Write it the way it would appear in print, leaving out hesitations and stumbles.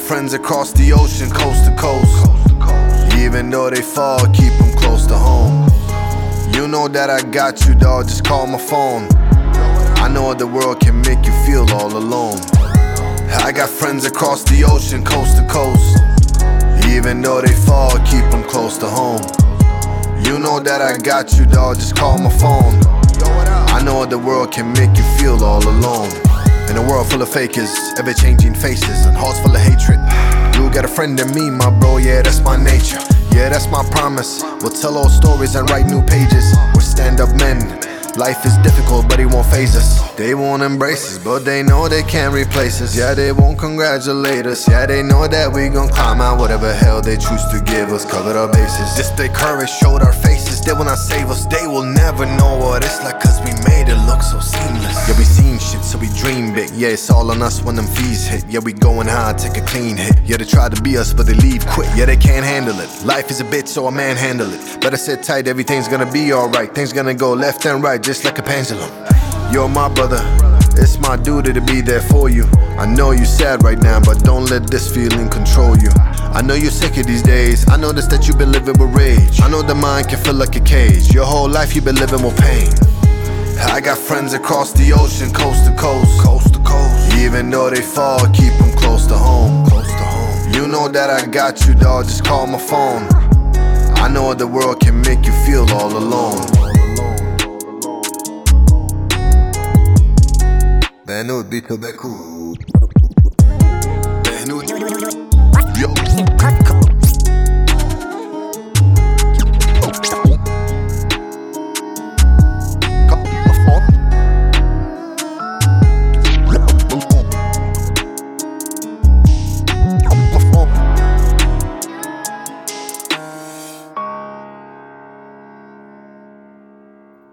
friends across the ocean, coast to coast. Even though they fall, keep them close to home. You know that I got you, dawg, just call my phone. I know the world can make you feel all alone. I got friends across the ocean, coast to coast. Even though they fall, keep them close to home. You know that I got you, dawg, just call my phone. I know the world can make you feel all alone. In a world full of fakers, ever-changing faces, and hearts full of hatred, you got a friend in me, my bro, yeah, that's my nature. Yeah, that's my promise. We'll tell old stories and write new pages. We're stand-up men. Life is difficult, but it won't faze us. They won't embrace us, but they know they can't replace us. Yeah, they won't congratulate us. Yeah, they know that we gon' climb out whatever hell they choose to give us. Covered our bases, display courage, showed our faces. They will not save us, they will never know what it's like, cause we made it look so seamless. Yeah, we seen shit, so we dream big. Yeah, it's all on us when them fees hit. Yeah, we going hard, take a clean hit. Yeah, they try to be us, but they leave quick. Yeah, they can't handle it. Life is a bitch, so a man handle it. Better sit tight, everything's gonna be alright. Things gonna go left and right, just like a pendulum. You're my brother, it's my duty to be there for you. I know you're sad right now, but don't let this feeling control you. I know you're sick of these days, I noticed that you've been living with rage. I know the mind can feel like a cage, your whole life you've been living with pain. I got friends across the ocean, coast to coast, coast to coast. Even though they fall, keep them close to home, close to home. You know that I got you, dawg, just call my phone. I know the world can make you feel all alone. Ben Ud, Beat Quebec.